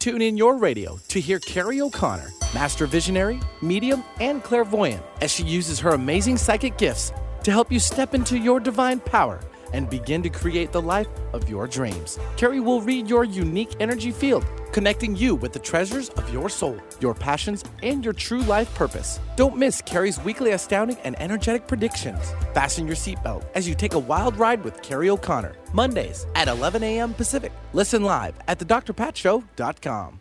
Tune in your radio to hear Carrie O'Connor, master visionary, medium, and clairvoyant, as she uses her amazing psychic gifts to help you step into your divine power and begin to create the life of your dreams. Carrie will read your unique energy field, connecting you with the treasures of your soul, your passions, and your true life purpose. Don't miss Carrie's weekly astounding and energetic predictions. Fasten your seatbelt as you take a wild ride with Carrie O'Connor, Mondays at 11 a.m. Pacific. Listen live at thedrpatshow.com.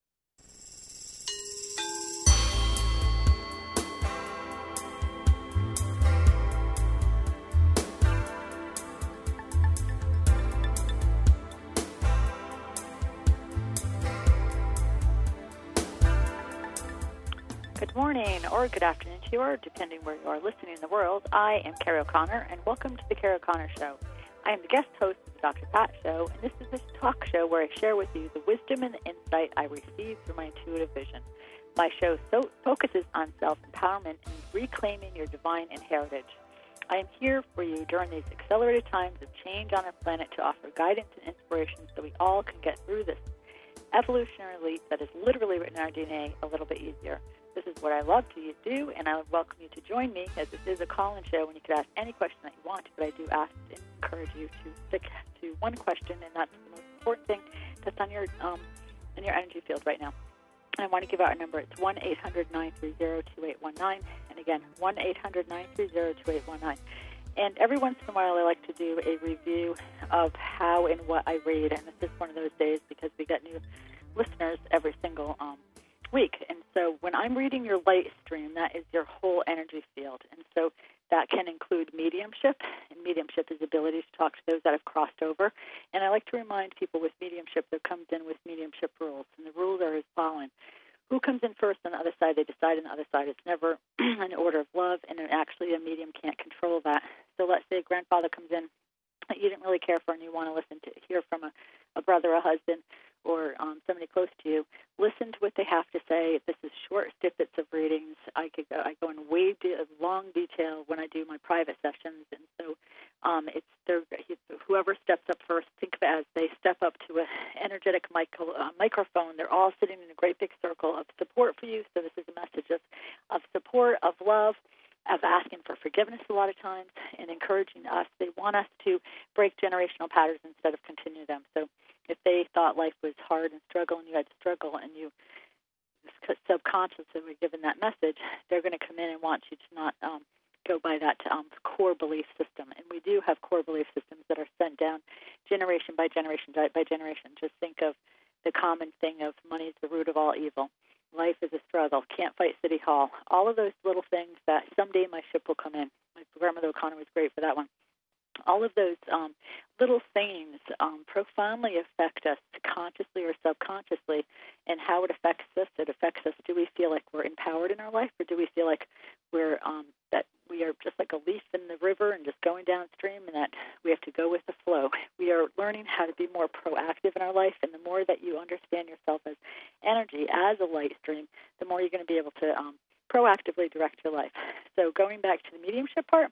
Good morning or good afternoon to you, or depending where you are listening in the world. I am Carrie O'Connor, and welcome to the Carrie O'Connor Show. I am the guest host of the Dr. Pat Show, and this is a talk show where I share with you the wisdom and the insight I receive through my intuitive vision. My show focuses on self-empowerment and reclaiming your divine heritage. I am here for you during these accelerated times of change on our planet to offer guidance and inspiration so we all can get through this evolutionary leap that is literally written in our DNA a little bit easier. This is what I love to do, and I would welcome you to join me, as this is a call-in show, and you could ask any question that you want, but I do ask and encourage you to stick to one question, and that's the most important thing that's on your in your energy field right now. And I want to give out our number. It's 1-800-930-2819, and again, 1-800-930-2819. And every once in a while, I like to do a review of how and what I read, and this is one of those days because we get new listeners every single week. And so when I'm reading your light stream, that is your whole energy field. And so that can include mediumship, and mediumship is the ability to talk to those that have crossed over. And I like to remind people with mediumship that comes in with mediumship rules, and the rules are as following. Who comes in first on the other side, they decide on the other side. It's never an order of love, and actually a medium can't control that. So let's say a grandfather comes in that you didn't really care for, and you want to hear from a brother, a husband, or somebody close to you. Listen to what they have to say. This is short snippets of readings. I go in way long detail when I do my private sessions, and so whoever steps up first, think of it as they step up to an energetic microphone. They're all sitting in a great big circle of support for you. So this is a message of support, of love, of asking for forgiveness a lot of times, and encouraging us. They want us to break generational patterns instead of continue them. So if they thought life was hard and struggle, and you had to struggle, and you subconsciously were given that message, they're going to come in and want you to not go by that core belief system. And we do have core belief systems that are sent down generation by generation by generation. Just think of the common thing of money is the root of all evil. Life is a struggle. Can't fight City Hall. All of those little things that someday my ship will come in. My grandmother O'Connor was great for that one. All of those little things profoundly affect us consciously or subconsciously, and how it affects us. It affects us. Do we feel like we're empowered in our life, or do we feel like we're that we are just like a leaf in the river and just going downstream, and that we have to go with the flow? We are learning how to be more proactive in our life, and the more that you understand yourself as energy, as a light stream, the more you're going to be able to proactively direct your life. So going back to the mediumship part,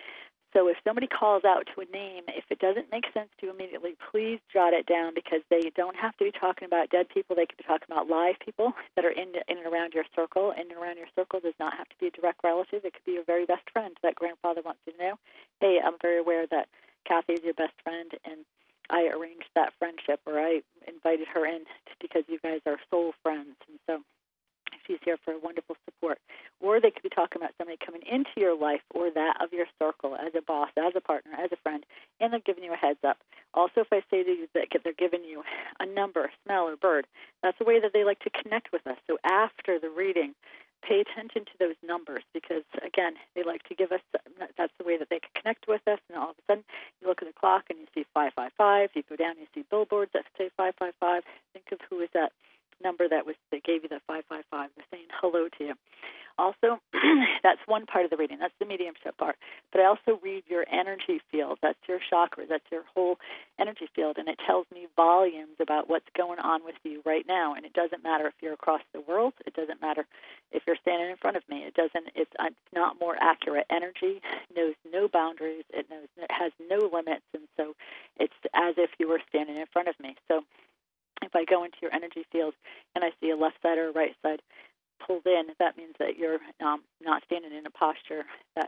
so if somebody calls out to a name, if it doesn't make sense to you immediately, please jot it down, because they don't have to be talking about dead people. They could be talking about live people that are in and around your circle. In and around your circle does not have to be a direct relative. It could be your very best friend that grandfather wants you to know. Hey, I'm very aware that Kathy is your best friend, and I arranged that friendship, or I invited her in because you guys are soul friends, and so she's here for wonderful support. Or they could be talking about somebody coming into your life or that of your circle as a boss, as a partner, as a friend, and they're giving you a heads up. Also, if I say to you that they're giving you a number, smell, or bird, that's a way that they like to connect with us. So after the reading, pay attention to those numbers, because, again, they like to give us, that's the way that they can connect with us, and all of a sudden you look at the clock and you see 555. You go down, you see billboards that say 555. Think of who is that number that gave you the 555. They're saying hello to you. Also, that's one part of the reading. That's the mediumship part. But I also read your energy field. That's your chakras. That's your whole energy field, and it tells me volumes about what's going on with you right now. And it doesn't matter if you're across the world. It doesn't matter if you're standing in front of me. It's not more accurate. Energy knows no boundaries. It has no limits, and so it's as if you were standing in front of me. So If I go into your energy field and I see a left side or a right side pulled in, that means that you're not standing in a posture that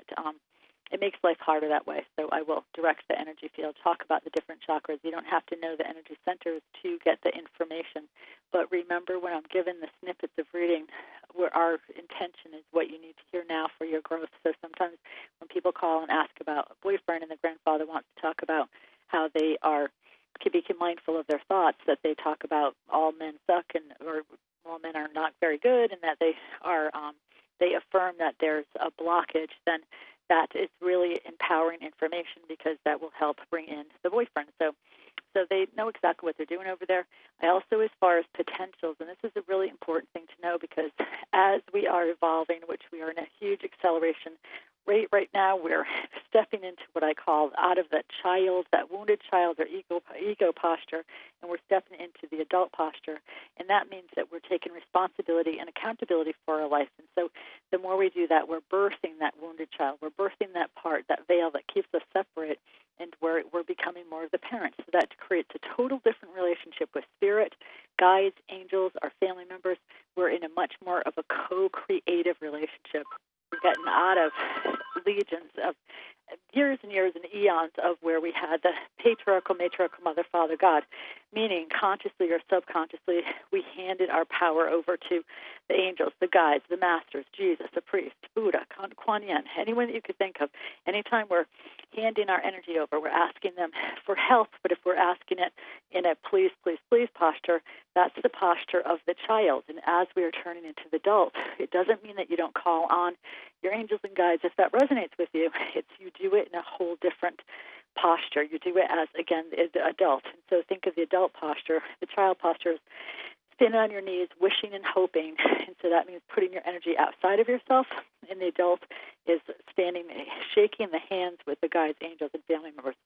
it makes life harder that way. So I will direct the energy field, talk about the different chakras. You don't have to know the energy centers to get the information. But remember, when I'm given the snippets of reading, where our intention is what you need to hear now for your growth. So sometimes when people call and ask about a boyfriend and the grandfather wants to talk about how they are to be mindful of their thoughts, that they talk about all men suck or all men are not very good, and that they are they affirm that there's a blockage, then that is really empowering information, because that will help bring in the boyfriend. So they know exactly what they're doing over there. I also, as far as potentials, and this is a really important thing to know, because as we are evolving, which we are in a huge acceleration rate right now, we're stepping into what I call out of that wounded child or ego posture, and we're stepping into the adult posture. And that means that we're taking responsibility and accountability for our life. And so the more we do that, we're birthing that wounded child. We're birthing that part, that veil that keeps us separate, and we're becoming more of the parents. So that creates a total different relationship with spirit, guides, angels, our family members. We're in a much more of a co-creative relationship. We've gotten out of legions of years and years and eons of where we had the patriarchal, matriarchal mother, father, God, meaning consciously or subconsciously we handed our power over to the angels, the guides, the masters, Jesus, the priest, Buddha, Kuan Yin, anyone that you could think of. Anytime we're handing our energy over, we're asking them for help, but if we're asking it in a please, please, please posture, that's the posture of the child. And as we are turning into the adult, it doesn't mean that you don't call on your angels and guides if that resonates with you. It's you do it in a whole different posture. You do it as, again, the adult. And so think of the adult posture. The child posture is standing on your knees, wishing and hoping. And so that means putting your energy outside of yourself. And the adult is standing, shaking the hands with the guides, angels, and family members.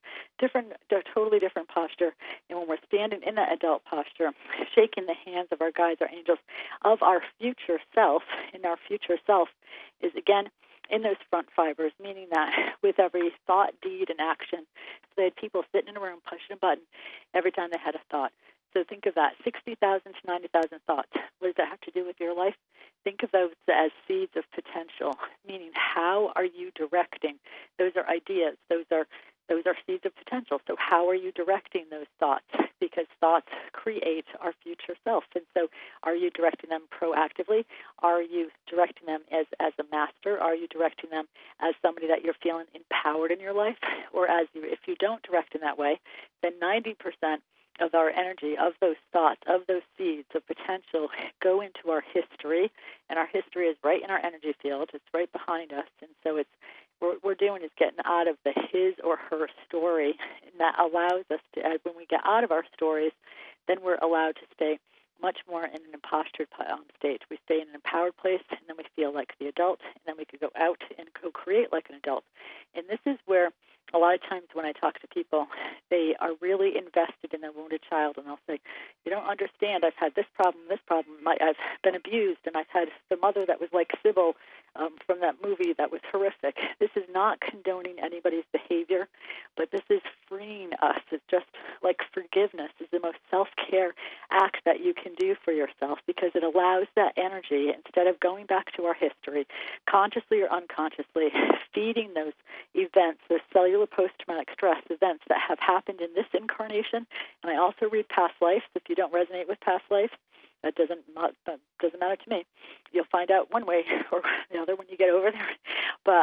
Totally different posture. And when we're standing in that adult posture, shaking the hands of our guides, our angels, of our future self, and our future self is, again, in those front fibers, meaning that with every thought, deed, and action, so they had people sitting in a room pushing a button every time they had a thought. So think of that, 60,000 to 90,000 thoughts. What does that have to do with your life? Think of those as seeds of potential, meaning how are you directing? Those are ideas. Those are seeds of potential. So how are you directing those thoughts? Because thoughts create our future self. And so are you directing them proactively? Are you directing them as a master? Are you directing them as somebody that you're feeling empowered in your life? Or if you don't direct in that way, then 90% of our energy, of those thoughts, of those seeds of potential go into our history, and our history is right in our energy field. It's right behind us, and so what we're doing is getting out of the his or her story, and that allows us to, when we get out of our stories, then we're allowed to stay much more in an impostured state. We stay in an empowered place, and then we feel like the adult, and then we could go out and co-create like an adult. And this is where a lot of times when I talk to people, they are really invested in their wounded child, and they'll say, you don't understand, I've had this problem, I've been abused, and I've had the mother that was like Sybil from that movie that was horrific. This is not condoning anybody's behavior, but this is freeing us. It's just like forgiveness is the most self-care act that you can do for yourself, because it allows that energy, instead of going back to our history, consciously or unconsciously, feeding those events, those cellular post-traumatic stress events that have happened in this incarnation. And I also read past lives. If you don't resonate with past lives, that doesn't matter to me. You'll find out one way or the other when you get over there. But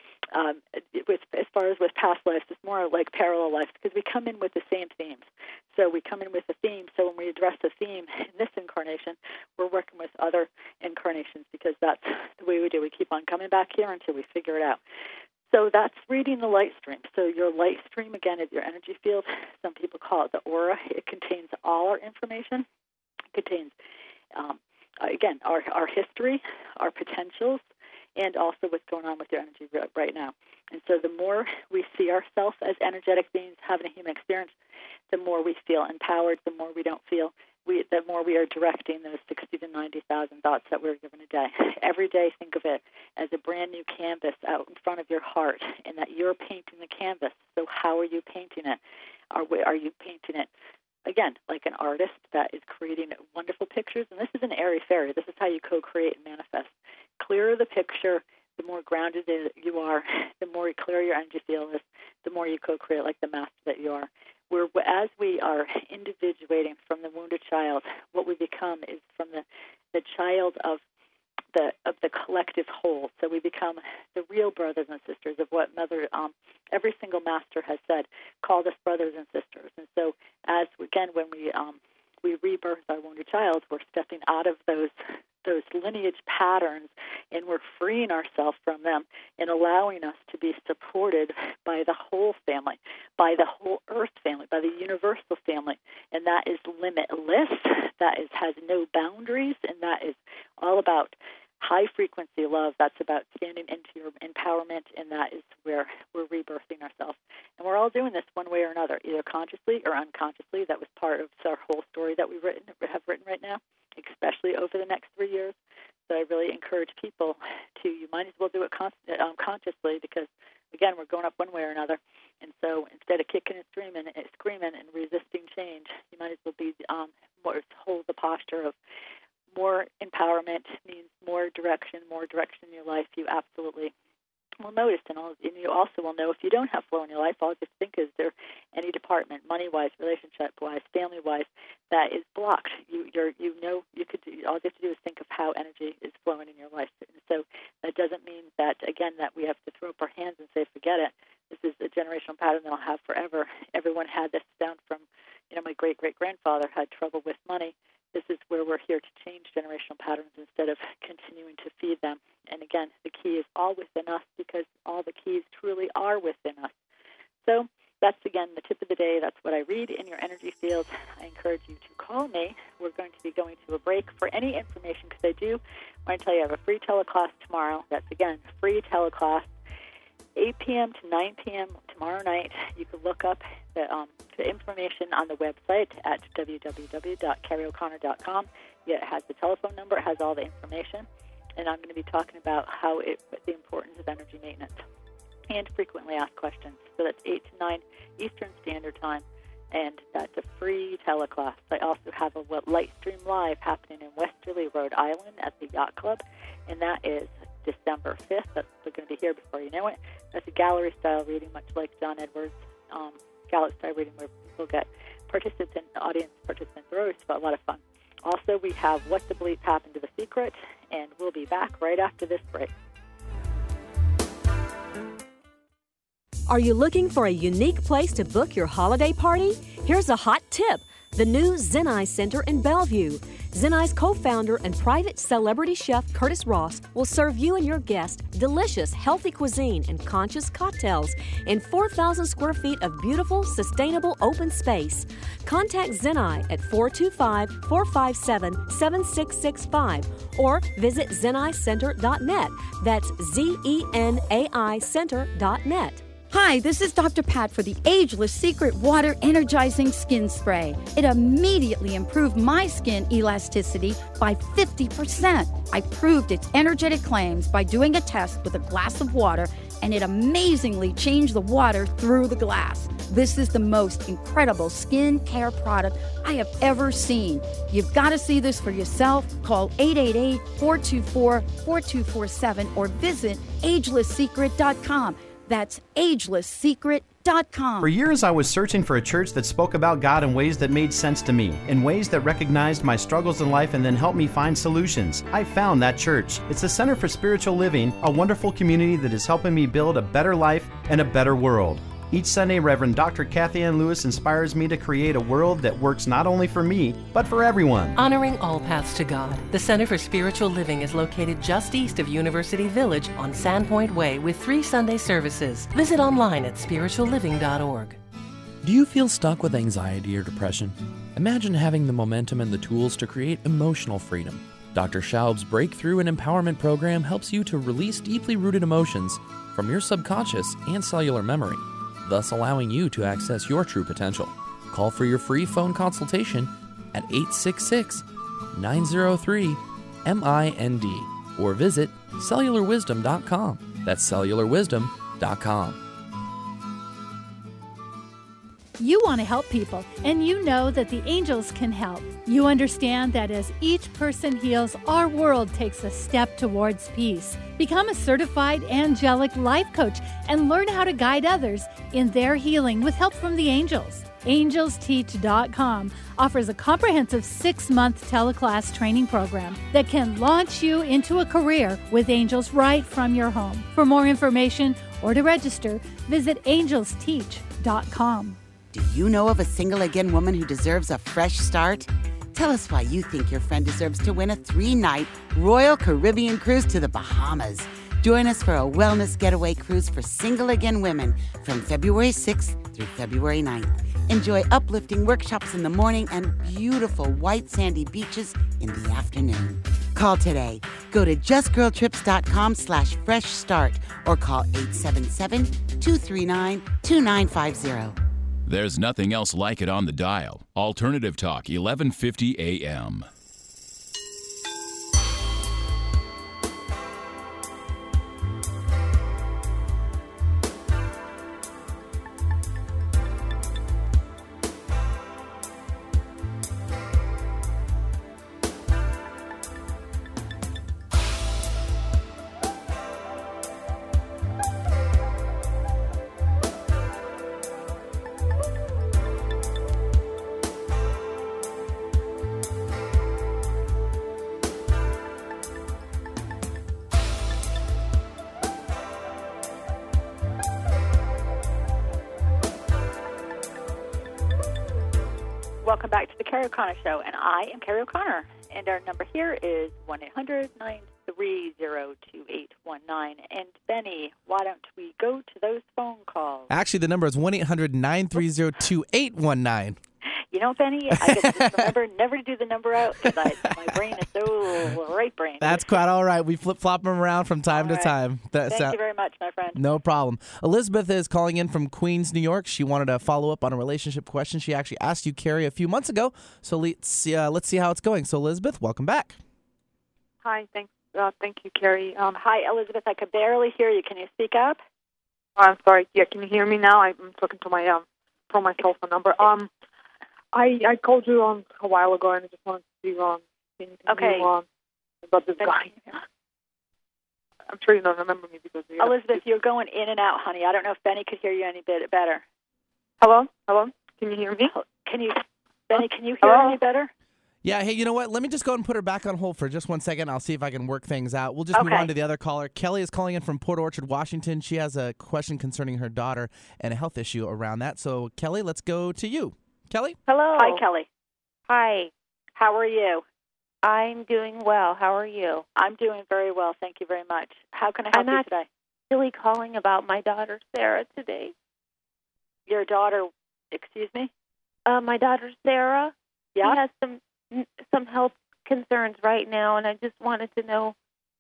as far as with past lives, it's more like parallel lives, because we come in with the same themes. So we come in with a theme. So when we address the theme in this incarnation, we're working with other incarnations, because that's the way we do. We keep on coming back here until we figure it out. So that's reading the light stream. So your light stream, again, is your energy field. Some people call it the aura. It contains all our information. It contains, again, our history, our potentials, and also what's going on with your energy right now. And so the more we see ourselves as energetic beings having a human experience, the more we feel empowered, the more we don't feel. The more we are directing those 60 to 90,000 thoughts that we're given a day. Every day, think of it as a brand new canvas out in front of your heart, and that you're painting the canvas. So how are you painting it? Are you painting it again, like an artist that is creating wonderful pictures. And this is an airy-fairy. This is how you co-create and manifest. Clearer the picture, the more grounded you are, the more clear your energy field is, the more you co-create like the master that you are. As we are individuating from the wounded child, what we become is from the child of the collective whole. So we become the real brothers and sisters of what every single master has said, called us brothers and sisters. And so when we rebirth our wounded child, we're stepping out of those lineage patterns, and we're freeing ourselves from them and allowing us to be supported by the whole family, by the whole earth family, by the universal family. And that is limitless, has no boundaries, and that is all about high-frequency love. That's about standing into your empowerment, and that is where we're rebirthing ourselves. And we're all doing this one way or another, either consciously or unconsciously. That was part of our whole story that we have written right now, especially over the next 3 years. So I really encourage people you might as well do it consciously, because, again, we're going up one way or another. And so instead of kicking and screaming and resisting change, you might as well hold the posture of more empowerment means more direction in your life. You absolutely will notice, and you also will know if you don't have flow in your life. All you have to think is there any department, money-wise, relationship-wise, family-wise, that is blocked. All you have to do is think of how energy is flowing in your life. And so that doesn't mean that, again, that we have to throw up our hands and say, forget it. This is a generational pattern that I'll have forever. Everyone had this down from, my great-great-grandfather had trouble with money. This is where we're here to change generational patterns instead of continuing to feed them. And again, the key is all within us, because all the keys truly are within us. So that's, again, the tip of the day. That's what I read in your energy field. I encourage you to call me. We're going to be going to a break for any information, because I want to tell you I have a free teleclass tomorrow. That's, again, free teleclass, 8 p.m. to 9 p.m. tomorrow night. You can look up the information on the website at www.carrieoconnor.com. It has the telephone number. It has all the information. And I'm going to be talking about the importance of energy maintenance and frequently asked questions. So that's 8 to 9 Eastern Standard Time, and that's a free teleclass. I also have a Lightstream Live happening in Westerly, Rhode Island at the Yacht Club, and that is December 5th. That's going to be here before you know it. That's a gallery-style reading, much like John Edwards' gallery-style reading, where people get audience participants. They're always a lot of fun. Also, we have What the Bleep Happened to the Secret, and we'll be back right after this break. Are you looking for a unique place to book your holiday party? Here's a hot tip. The new Zenai Center in Bellevue. Zenai's co-founder and private celebrity chef Curtis Ross will serve you and your guests delicious, healthy cuisine and conscious cocktails in 4,000 square feet of beautiful, sustainable open space. Contact Zenai at 425-457-7665 or visit zenaicenter.net. That's ZENAI Center.net. Hi, this is Dr. Pat for the Ageless Secret Water Energizing Skin Spray. It immediately improved my skin elasticity by 50%. I proved its energetic claims by doing a test with a glass of water, and it amazingly changed the water through the glass. This is the most incredible skin care product I have ever seen. You've got to see this for yourself. Call 888-424-4247 or visit agelesssecret.com. That's agelesssecret.com. For years, I was searching for a church that spoke about God in ways that made sense to me, in ways that recognized my struggles in life and then helped me find solutions. I found that church. It's the Center for Spiritual Living, a wonderful community that is helping me build a better life and a better world. Each Sunday, Reverend Dr. Kathy Ann Lewis inspires me to create a world that works not only for me, but for everyone. Honoring all paths to God, the Center for Spiritual Living is located just east of University Village on Sandpoint Way with 3 Sunday services. Visit online at spiritualliving.org. Do you feel stuck with anxiety or depression? Imagine having the momentum and the tools to create emotional freedom. Dr. Schaub's Breakthrough and Empowerment Program helps you to release deeply rooted emotions from your subconscious and cellular memory, thus allowing you to access your true potential. Call for your free phone consultation at 866-903-MIND or visit cellularwisdom.com. That's cellularwisdom.com. You want to help people, and you know that the angels can help. You understand that as each person heals, our world takes a step towards peace. Become a certified angelic life coach and learn how to guide others in their healing with help from the angels. AngelsTeach.com offers a comprehensive 6-month teleclass training program that can launch you into a career with angels right from your home. For more information or to register, visit AngelsTeach.com. Do you know of a single again woman who deserves a fresh start? Tell us why you think your friend deserves to win a 3-night Royal Caribbean cruise to the Bahamas. Join us for a wellness getaway cruise for single again women from February 6th through February 9th. Enjoy uplifting workshops in the morning and beautiful white sandy beaches in the afternoon. Call today. Go to justgirltrips.com/fresh start or call 877-239-2950. There's nothing else like it on the dial. Alternative Talk, 1150 AM. Welcome back to the Carrie O'Connor Show, and I am Carrie O'Connor, and our number here is 1-800-930-2819. And Benny, why don't we go to those phone calls? Actually, the number is 1-800-930-2819. You know, Benny, I just remember never to do the number out because my brain is so right brain. That's quite all right. We flip-flop them around from time to time. Thank you very much, my friend. No problem. Elizabeth is calling in from Queens, New York. She wanted to follow up on a relationship question she actually asked you, Carrie, a few months ago. So let's see how it's going. So, Elizabeth, welcome back. Hi, thank you, Carrie. Hi, Elizabeth. I could barely hear you. Can you speak up? I'm sorry. Yeah, can you hear me now? I'm talking to my from my cell phone number. I called you a while ago, and I just wanted to see about this guy. I'm sure you don't remember me because Elizabeth, you're going in and out, honey. I don't know if Benny could hear you any bit better. Hello? Can you hear me? Benny, can you hear any better? Yeah, hey, you know what? Let me just go ahead and put her back on hold for just 1 second. I'll see if I can work things out. We'll just move on to the other caller. Kelly is calling in from Port Orchard, Washington. She has a question concerning her daughter and a health issue around that. So, Kelly, let's go to you. Kelly? Hello. Hi, Kelly. Hi. How are you? I'm doing well. How are you? I'm doing very well. Thank you very much. How can I help you today? I'm really calling about my daughter, Sarah, today. Your daughter, excuse me? My daughter, Sarah. Yeah? She has some health concerns right now, and I just wanted to know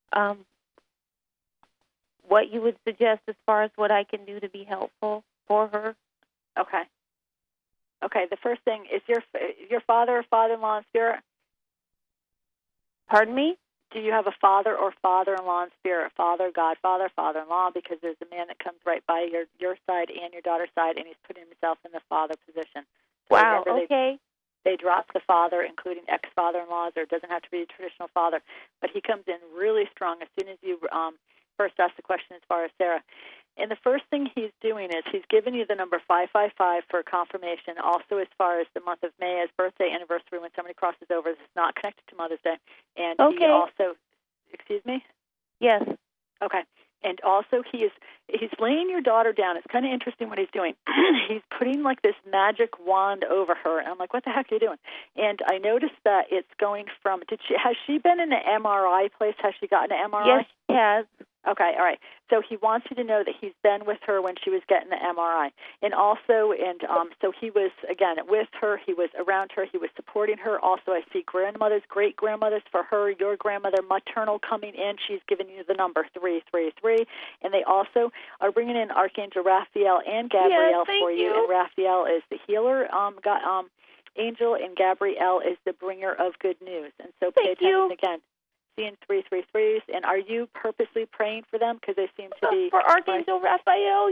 what you would suggest as far as what I can do to be helpful for her. Okay. Okay, the first thing, is your father or father-in-law in spirit? Pardon me? Do you have a father or father-in-law in spirit? Father, godfather, father-in-law, because there's a man that comes right by your side and your daughter's side, and he's putting himself in the father position. So wow, okay. They drop the father, including ex-father-in-laws, or it doesn't have to be a traditional father. But he comes in really strong as soon as you first ask the question as far as Sarah. And the first thing he's doing is he's giving you the number 555 for confirmation. Also, as far as the month of May as birthday, anniversary, when somebody crosses over, this is not connected to Mother's Day. And he also, excuse me? Yes. Okay. And also, he's laying your daughter down. It's kind of interesting what he's doing. He's putting like this magic wand over her, and I'm like, "What the heck are you doing?" And I noticed that it's going from. Has she been in an MRI place? Has she gotten an MRI? Yes, she has. Okay, all right. So he wants you to know that he's been with her when she was getting the MRI. And also, so he was, again, with her, he was around her, he was supporting her. Also, I see grandmothers, great-grandmothers for her, your grandmother, maternal coming in. She's giving you the number 333. And they also are bringing in Archangel Raphael and Gabrielle for you. And Raphael is the healer angel, and Gabrielle is the bringer of good news. And so pay attention again. Seeing 333s, and are you purposely praying for them because they seem to be for Archangel Raphael? Yes.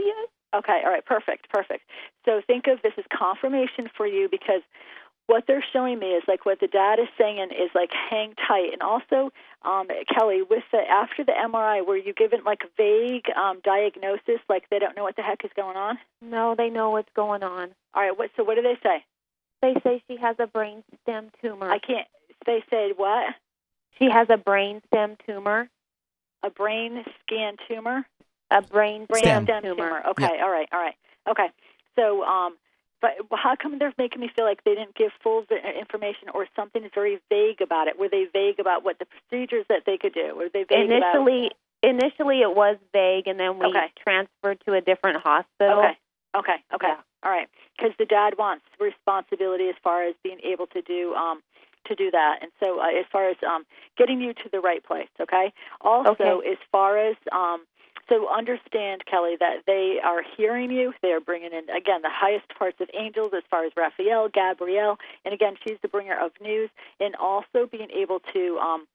Okay, all right, perfect. So think of this as confirmation for you, because what they're showing me is like what the dad is saying is like hang tight. And also, Kelly, with after the MRI, were you given like vague diagnosis, like they don't know what the heck is going on? No, they know what's going on. All right, so what do they say? They say she has a brain stem tumor. I can't. They say what? She has a brain stem tumor. A brain scan tumor? A brain stem tumor. Okay, yep. all right. Okay, so but how come they're making me feel like they didn't give full information, or something is very vague about it? Were they vague about what the procedures that they could do? Were they vague Initially, it was vague, and then we transferred to a different hospital. Okay. Yeah. All right, because the dad wants responsibility as far as being able to do that, and so as far as getting you to the right place. Okay. Also, as far as so understand, Kelly, that they are hearing you. They are bringing in, again, the highest parts of angels as far as Raphael, Gabrielle, and again, she's the bringer of news, and also being able to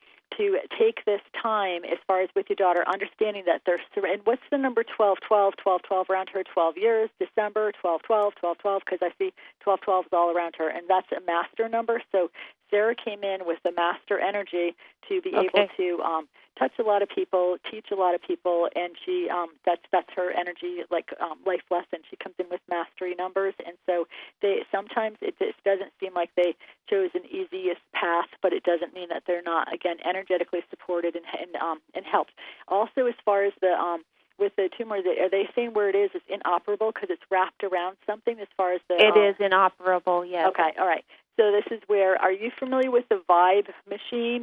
take this time as far as with your daughter, understanding that they're, and what's the number 12, around her, 12 years, December, 12, because I see 12 is all around her, and that's a master number. So Sarah came in with the master energy to be able to touch a lot of people, teach a lot of people, and she that's her energy, like life lesson. She comes in with mastery numbers, and so sometimes it just doesn't seem like they chose an easiest path, but it doesn't mean that they're not, again, energetically supported and helped. Also, as far as the with the tumor, are they saying where it is? It's inoperable because it's wrapped around something. As far as it is inoperable, yes. Okay, all right. So this is where, are you familiar with the Vibe machine,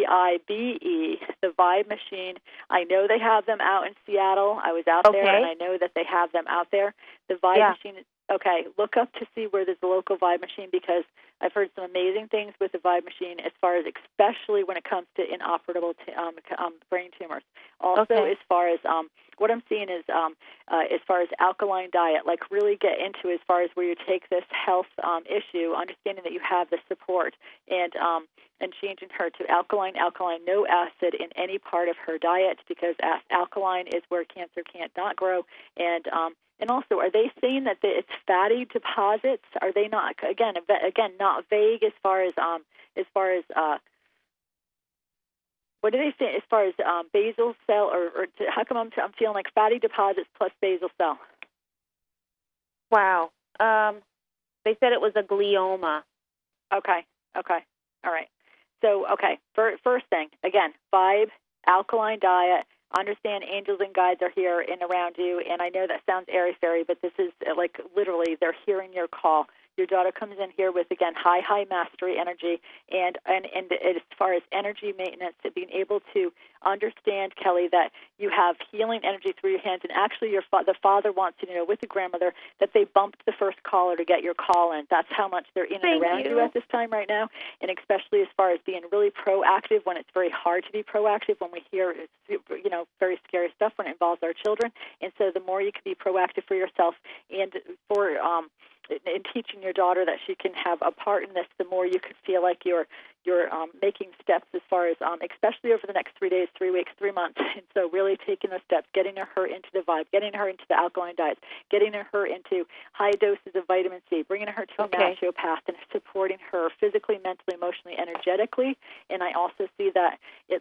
VIBE, the Vibe machine? I know they have them out in Seattle. I was out there, and I know that they have them out there. The Vibe machine, look up to see where there's a local Vibe machine, because I've heard some amazing things with the Vibe machine, as far as especially when it comes to inoperable brain tumors. Also, as far as what I'm seeing is as far as alkaline diet, like really get into as far as where you take this health issue, understanding that you have the support, and changing her to alkaline, no acid in any part of her diet, because alkaline is where cancer can't not grow. And also, are they saying that it's fatty deposits? Are they not, again, not vague as far as what do they say as far as basal cell, or how come I'm feeling like fatty deposits plus basal cell? Wow. They said it was a glioma. Okay. All right. So, first thing, again, Vibe, alkaline diet. Understand angels and guides are here and around you, and I know that sounds airy-fairy, but this is like literally they're hearing your call. Your daughter comes in here with, again, high mastery energy, and as far as energy maintenance, being able to understand, Kelly, that you have healing energy through your hands, and actually the father wants you to know with the grandmother that they bumped the first caller to get your call in. That's how much they're in and around you at this time right now, and especially as far as being really proactive when it's very hard to be proactive, when we hear, very scary stuff when it involves our children. And so the more you can be proactive for yourself and for in teaching your daughter that she can have a part in this, the more you could feel like you're making steps as far as, especially over the next 3 days, 3 weeks, 3 months. And so really taking those steps, getting her into the Vibe, getting her into the alkaline diets, getting her into high doses of vitamin C, bringing her to a naturopath, and supporting her physically, mentally, emotionally, energetically. And I also see that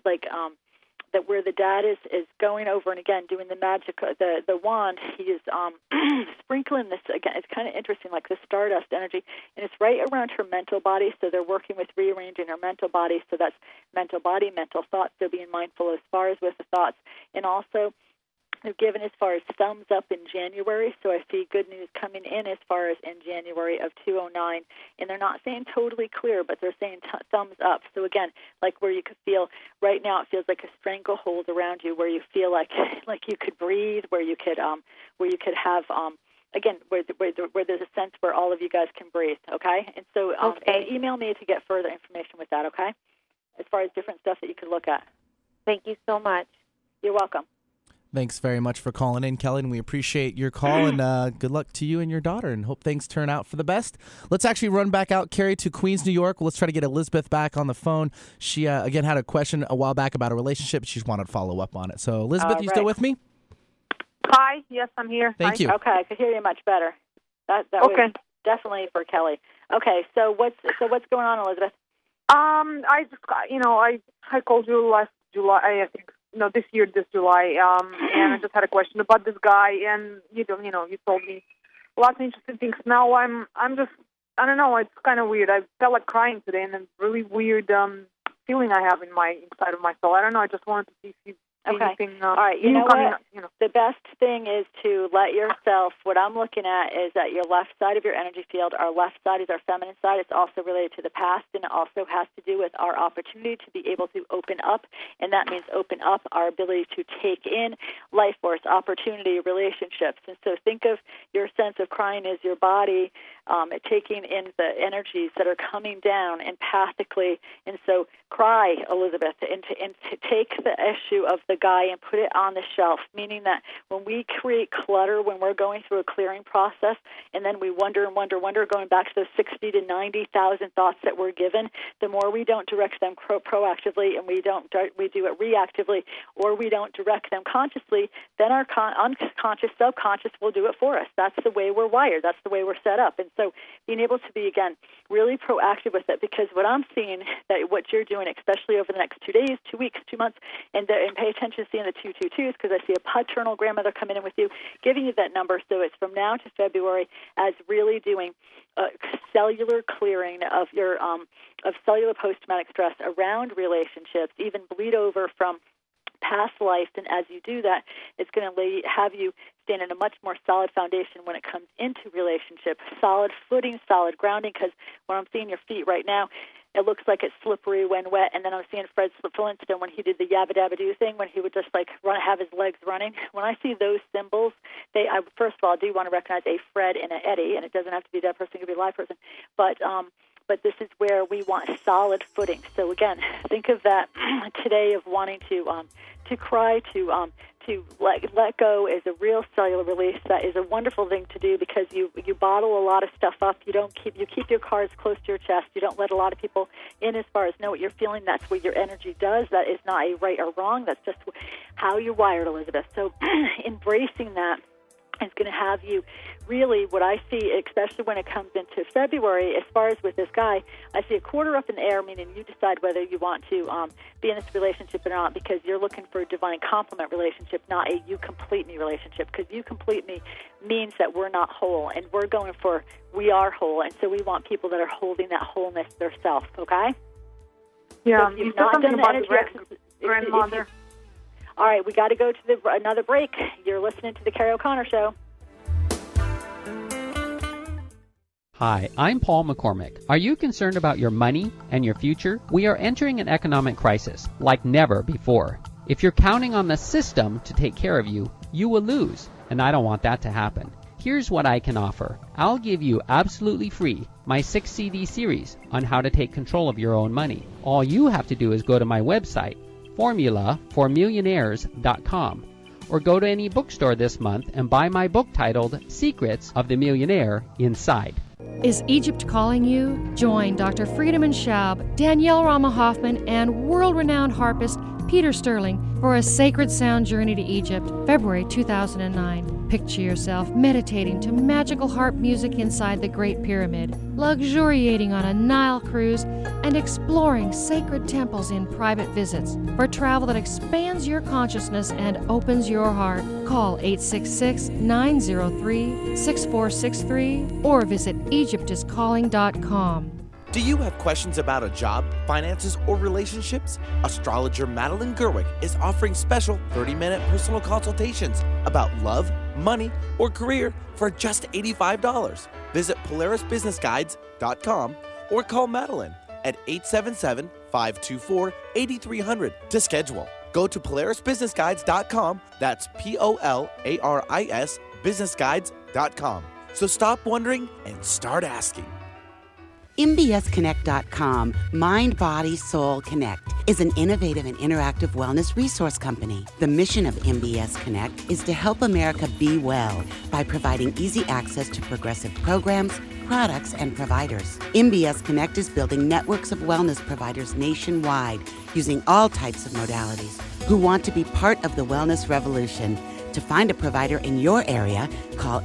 that where the dad is going over and again doing the magic, the wand, he is sprinkling this again. It's kind of interesting, like the stardust energy, and it's right around her mental body. So they're working with rearranging her mental body. So that's mental body, mental thoughts. So being mindful as far as with the thoughts, and also they're given as far as thumbs up in January. So I see good news coming in as far as in January of 2009. And they're not saying totally clear, but they're saying thumbs up. So again, like where you could feel, right now it feels like a stranglehold around you, where you feel like you could breathe, where you could have, again, where there's a sense where all of you guys can breathe, okay? And so and email me to get further information with that, okay? As far as different stuff that you could look at. Thank you so much. You're welcome. Thanks very much for calling in, Kelly, and we appreciate your call, and good luck to you and your daughter, and hope things turn out for the best. Let's actually run back out, Carrie, to Queens, New York. Let's try to get Elizabeth back on the phone. She, again, had a question a while back about a relationship. She wanted to follow up on it. So, Elizabeth, you still with me? Hi. Yes, I'm here. Thank Hi. you. Okay, I could hear you much better. That Okay. was definitely for Kelly. Okay, so what's going on, Elizabeth? I just got, I called you last July. I think this July. And I just had a question about this guy, and you told me lots of interesting things. Now I'm just, I don't know. It's kind of weird. I felt like crying today, and a really weird feeling I have inside of my soul. I don't know. I just wanted to see if you. Okay. Anything, all right. You know what? The best thing is to let yourself, what I'm looking at is that your left side of your energy field, our left side is our feminine side. It's also related to the past, and it also has to do with our opportunity to be able to open up, and that means open up our ability to take in life force, opportunity, relationships. And so think of your sense of crying as your body taking in the energies that are coming down empathically. And so cry, Elizabeth, and to take the issue of the guy and put it on the shelf, meaning that when we create clutter, when we're going through a clearing process, and then we wonder, going back to those 60 to 90,000 thoughts that we're given, the more we don't direct them proactively and we do it reactively, or we don't direct them consciously, then our unconscious, subconscious will do it for us. That's the way we're wired. That's the way we're set up. And so being able to be, again, really proactive with it, because what I'm seeing, that what you're doing, especially over the next 2 days, 2 weeks, 2 months, and pay attention to seeing the 222s, because I see a paternal grandmother coming in with you, giving you that number. So it's from now to February as really doing cellular clearing of your of cellular post-traumatic stress around relationships, even bleed over from past life. And as you do that, it's going to have you stand in a much more solid foundation when it comes into relationship, solid footing, solid grounding, because when I'm seeing your feet right now, it looks like it's slippery when wet. And then I'm seeing Fred Flintstone when he did the yabba dabba doo thing, when he would just have his legs running. When I see those symbols, I first of all do want to recognize a Fred and an Eddie, and it doesn't have to be that person; it could be a live person. But this is where we want solid footing. So again, think of that today of wanting to cry, to let go is a real cellular release. That is a wonderful thing to do, because you bottle a lot of stuff up. You keep your cards close to your chest. You don't let a lot of people in as far as know what you're feeling. That's what your energy does. That is not a right or wrong. That's just how you're wired, Elizabeth. So embracing that is going to have you really, what I see, especially when it comes into February, as far as with this guy, I see a quarter up in the air, meaning you decide whether you want to be in this relationship or not, because you're looking for a divine complement relationship, not a you complete me relationship, because you complete me means that we're not whole, and we're going for we are whole, and so we want people that are holding that wholeness themselves, okay? Yeah, so you've not done the energy grandmother. All right, we got to go to another break. You're listening to the Carrie O'Connor Show. Hi, I'm Paul McCormick. Are you concerned about your money and your future? We are entering an economic crisis like never before. If you're counting on the system to take care of you, you will lose, and I don't want that to happen. Here's what I can offer. I'll give you absolutely free my 6 CD series on how to take control of your own money. All you have to do is go to my website, formulaformillionaires.com, or go to any bookstore this month and buy my book titled Secrets of the Millionaire Inside. Is Egypt calling you? Join Dr. Friedemann Schaub, Danielle Rama Hoffman, and world-renowned harpist Peter Sterling for a sacred sound journey to Egypt, February 2009. Picture yourself meditating to magical harp music inside the Great Pyramid, luxuriating on a Nile cruise, and exploring sacred temples in private visits. For travel that expands your consciousness and opens your heart, call 866-903-6463 or visit EgyptIsCalling.com. Do you have questions about a job, finances, or relationships? Astrologer Madeline Gerwick is offering special 30-minute personal consultations about love, money, or career for just $85. Visit PolarisBusinessGuides.com or call Madeline at 877-524-8300 to schedule. Go to PolarisBusinessGuides.com. That's POLARIS businessguides.com. So stop wondering and start asking. MBSConnect.com, Mind, Body, Soul Connect, is an innovative and interactive wellness resource company. The mission of MBS Connect is to help America be well by providing easy access to progressive programs, products, and providers. MBS Connect is building networks of wellness providers nationwide using all types of modalities who want to be part of the wellness revolution. To find a provider in your area, call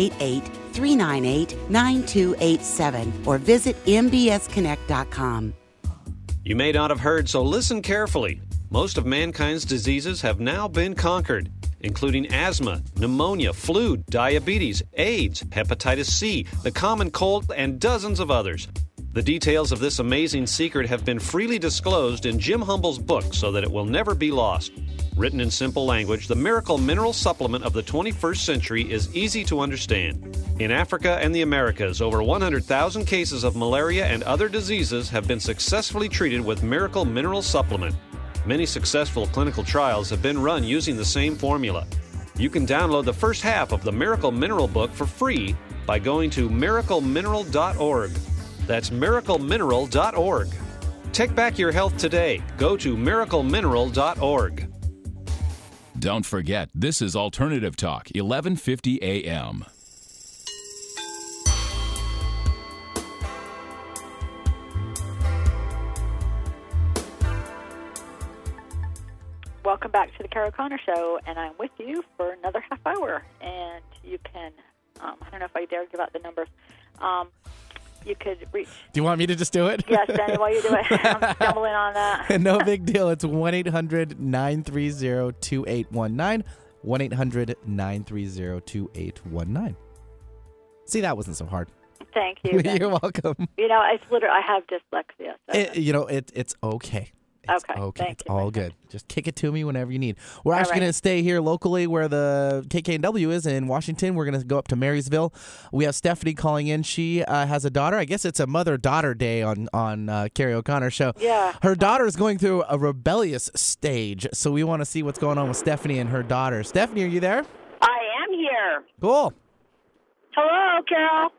888-398-9287 or visit mbsconnect.com. You may not have heard, so listen carefully. Most of mankind's diseases have now been conquered, including asthma, pneumonia, flu, diabetes, AIDS, hepatitis C, the common cold, and dozens of others. The details of this amazing secret have been freely disclosed in Jim Humble's book so that it will never be lost. Written in simple language, the Miracle Mineral Supplement of the 21st century is easy to understand. In Africa and the Americas, over 100,000 cases of malaria and other diseases have been successfully treated with Miracle Mineral Supplement. Many successful clinical trials have been run using the same formula. You can download the first half of the Miracle Mineral book for free by going to miraclemineral.org. That's miraclemineral.org. Take back your health today. Go to miraclemineral.org. Don't forget, this is Alternative Talk, 1150 AM. Welcome back to the Carol O'Connor Show, and I'm with you for another half hour. And you can, I don't know if I dare give out the numbers. You could reach. Do you want me to just do it? Yes, Danny, while you do it. I'm stumbling on that. No big deal. It's 1-800-930-2819. 1-800-930-2819. See, that wasn't so hard. Thank you. You're welcome. You know, it's literally, I have dyslexia. So. It's okay. It's okay. It's all good. Just kick it to me whenever you need. We're actually going to stay here locally where the KKNW is in Washington. We're going to go up to Marysville. We have Stephanie calling in. She has a daughter. I guess it's a mother-daughter day on Carrie O'Connor show. Yeah. Her daughter is going through a rebellious stage, so we want to see what's going on with Stephanie and her daughter. Stephanie, are you there? I am here. Cool. Hello, Carol.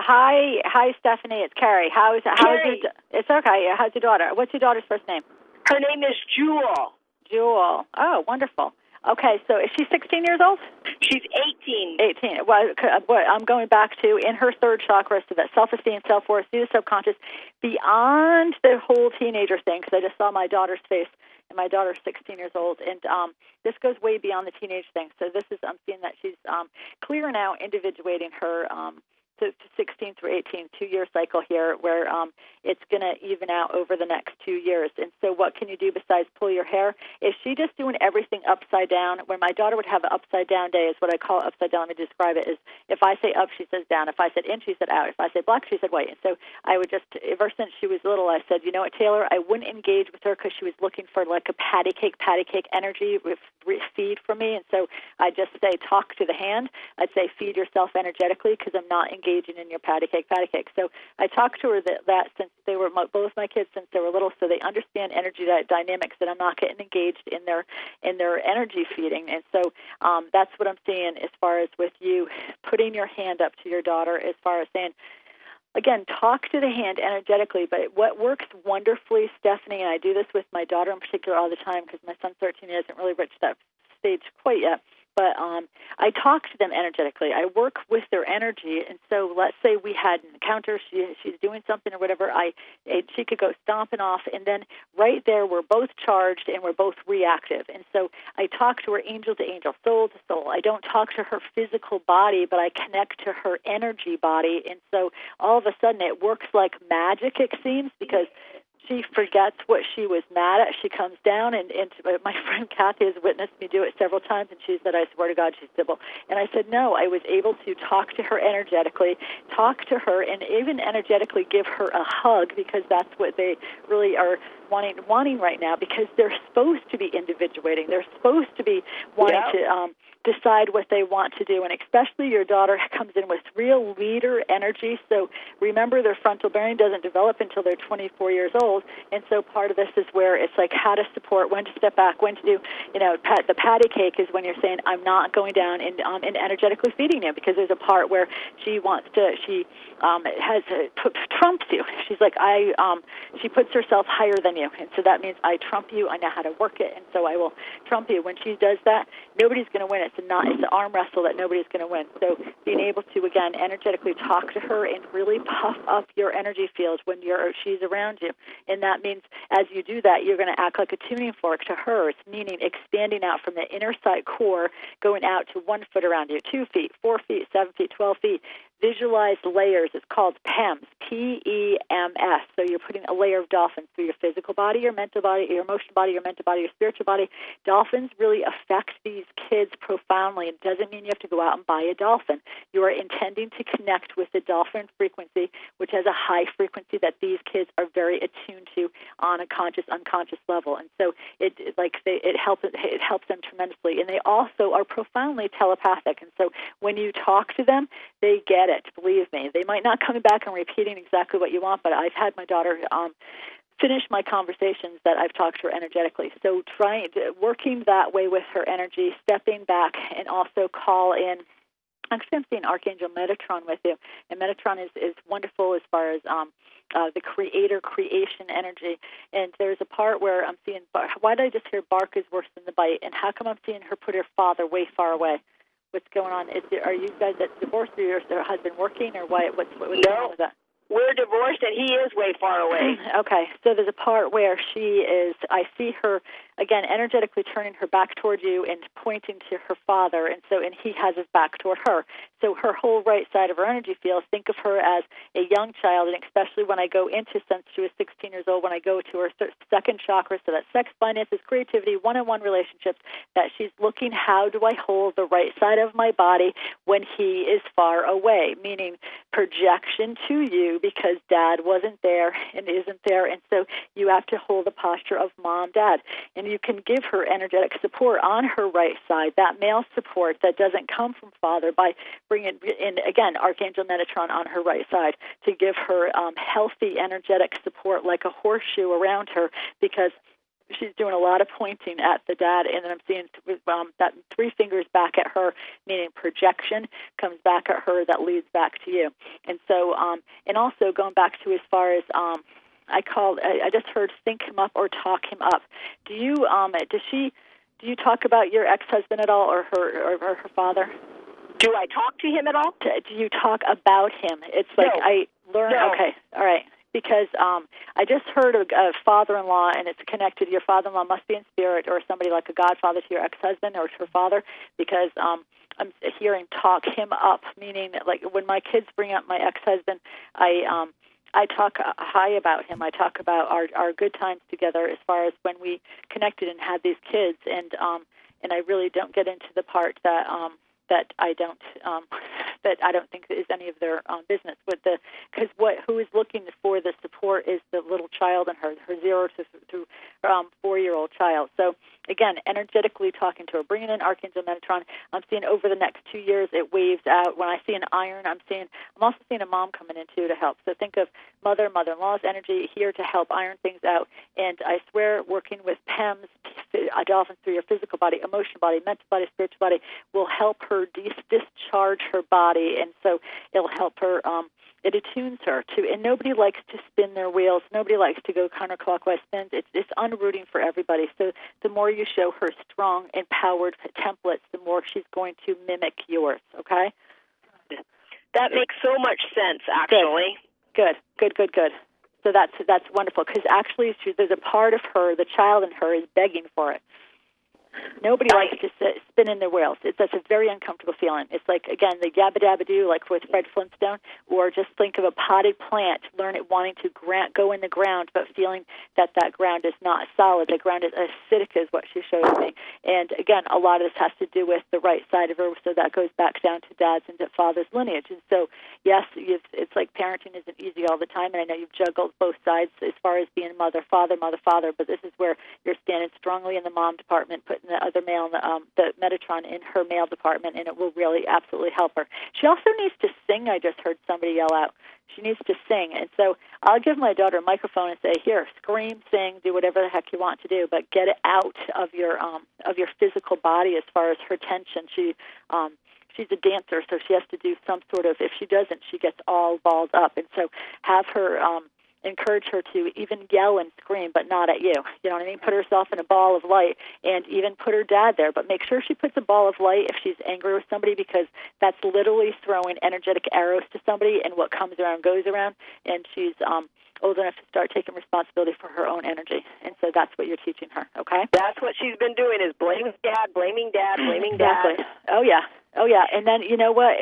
Hi, Stephanie. It's Carrie. How's Carrie. It's okay. How's your daughter? What's your daughter's first name? Her name is Jewel. Jewel. Oh, wonderful. Okay, so is she 16 years old? She's 18. 18. Well, I'm going back to in her third chakra, so that self-esteem, self-worth, see the subconscious, beyond the whole teenager thing, because I just saw my daughter's face, and my daughter's 16 years old, and this goes way beyond the teenage thing. So this is, I'm seeing that she's clear now, individuating her to 16 through 18, 2-year cycle here where it's going to even out over the next 2 years. And so what can you do besides pull your hair? Is she just doing everything upside down? When my daughter would have an upside down day is what I call upside down. Let me describe it. Is if I say up, she says down. If I said in, she said out. If I said black, she said white. And so I would just, ever since she was little, I said, you know what, Taylor, I wouldn't engage with her because she was looking for like a patty cake energy with feed from me. And so I just say, talk to the hand. I'd say, feed yourself energetically because I'm not engaging in your patty cake. So I talked to her that since they were both my kids since they were little, so they understand energy dynamics, that I'm not getting engaged in their energy feeding. And so that's what I'm seeing as far as with you putting your hand up to your daughter, as far as saying, again, talk to the hand energetically. But what works wonderfully, Stephanie, and I do this with my daughter in particular all the time because my son's 13 and hasn't really reached that stage quite yet. But I talk to them energetically. I work with their energy. And so let's say we had an encounter. She's doing something or whatever. She could go stomping off. And then right there, we're both charged and we're both reactive. And so I talk to her angel to angel, soul to soul. I don't talk to her physical body, but I connect to her energy body. And so all of a sudden it works like magic, it seems, because she forgets what she was mad at. She comes down, and my friend Kathy has witnessed me do it several times, and she said, I swear to God, she's Sybil. And I said, no, I was able to talk to her energetically, talk to her, and even energetically give her a hug, because that's what they really are wanting right now, because they're supposed to be individuating. They're supposed to be wanting to decide what they want to do, and especially your daughter comes in with real leader energy. So remember, their frontal brain doesn't develop until they're 24 years old, and so part of this is where it's like how to support, when to step back, when to do, the patty cake is when you're saying, I'm not going down and energetically feeding you, because there's a part where she trumps you. She's like, she puts herself higher than you. And so that means I trump you. I know how to work it, and so I will trump you. When she does that, nobody's going to win. It's an arm wrestle that nobody's going to win. So being able to, again, energetically talk to her and really puff up your energy field when she's around you. And that means as you do that, you're going to act like a tuning fork to her. It's meaning expanding out from the inner side core, going out to 1 foot around you, 2 feet, 4 feet, 7 feet, 12 feet. Visualize layers. It's called PEMS, P-E-M-S. So you're putting a layer of dolphins through your physical body, your mental body, your emotional body, your mental body, your spiritual body. Dolphins really affect these kids profoundly. It doesn't mean you have to go out and buy a dolphin. You are intending to connect with the dolphin frequency, which has a high frequency that these kids are very attuned to on a conscious, unconscious level. And so it helps them tremendously. And they also are profoundly telepathic. And so when you talk to them, they get it, believe me. They might not come back and repeating exactly what you want, but I've had my daughter finish my conversations that I've talked to her energetically. So working that way with her energy, stepping back, and also call in. Actually, I'm seeing Archangel Metatron with you, and Metatron is wonderful as far as the creation energy. And there's a part where I'm seeing, why did I just hear bark is worse than the bite? And how come I'm seeing her put her father way far away? What's going on? Are you guys divorced, or is their husband working, or what's going on with that? We're divorced, and he is way far away. Okay, so there's a part where she is, I see her, again, energetically turning her back toward you and pointing to her father, and he has his back toward her. So her whole right side of her energy field, think of her as a young child, and especially when I go into, since she was 16 years old, when I go to her second chakra, so that's sex, finances, creativity, one-on-one relationships, that she's looking, how do I hold the right side of my body when he is far away, meaning projection to you, because dad wasn't there and isn't there, and so you have to hold the posture of mom, dad, and you can give her energetic support on her right side, that male support that doesn't come from father, by bringing in, again, Archangel Metatron on her right side to give her healthy energetic support like a horseshoe around her, because she's doing a lot of pointing at the dad, and then I'm seeing that 3 fingers back at her, meaning projection comes back at her that leads back to you. And so, and also going back to as far as I just heard think him up or talk him up. Do you do you talk about your ex-husband at all, or her father? Do I talk to him at all? Do you talk about him? It's like no. I learned. No. Okay, all right. Because I just heard a father-in-law, and it's connected. Your father-in-law must be in spirit, or somebody like a godfather to your ex-husband or to her father, because I'm hearing talk him up, meaning that, like, when my kids bring up my ex-husband, I talk high about him. I talk about our good times together as far as when we connected and had these kids, and I really don't get into the part that I don't think is any of their business. Because who is looking for the support is the little child and her 0 to 4-year-old child. So again, energetically talking to her, bringing in Archangel Metatron. I'm seeing over the next 2 years it waves out. When I see an iron, I'm also seeing a mom coming in too to help. So think of mother-in-law's energy here to help iron things out. And I swear, working with PEMS, dolphins through your physical body, emotional body, mental body, spiritual body, will help her discharge her body, and so it'll help her. It attunes her to, and nobody likes to spin their wheels. Nobody likes to go counterclockwise spins. It's unrooting for everybody. So the more you show her strong, empowered templates, the more she's going to mimic yours. Okay. That makes so much sense, actually. Good. So that's wonderful, because actually there's a part of her, the child in her, is begging for it. Nobody likes to spin in their wheels. That's a very uncomfortable feeling. It's like, again, the yabba dabba doo, like with Fred Flintstone, or just think of a potted plant, learn it wanting to go in the ground, but feeling that ground is not solid. The ground is acidic, is what she shows me. And again, a lot of this has to do with the right side of her, so that goes back down to dad's and to father's lineage. And so, yes, it's like parenting isn't easy all the time, and I know you've juggled both sides as far as being mother, father, but this is where you're standing strongly in the mom department, putting the other male, the Metatron, in her male department, and it will really absolutely help her. She also needs to sing. I just heard somebody yell out. She needs to sing, and so I'll give my daughter a microphone and say, "Here, scream, sing, do whatever the heck you want to do, but get it out of your physical body as far as her tension." She's a dancer, so she has to do some sort of. If she doesn't, she gets all balled up, and so have her encourage her to even yell and scream, but not at you. You know what I mean? Put herself in a ball of light, and even put her dad there. But make sure she puts a ball of light if she's angry with somebody, because that's literally throwing energetic arrows to somebody, and what comes around goes around. And she's old enough to start taking responsibility for her own energy. And so that's what you're teaching her, okay? That's what she's been doing, is blaming dad, blaming dad, blaming exactly. dad. Oh, yeah. Oh, yeah. And then, you know what,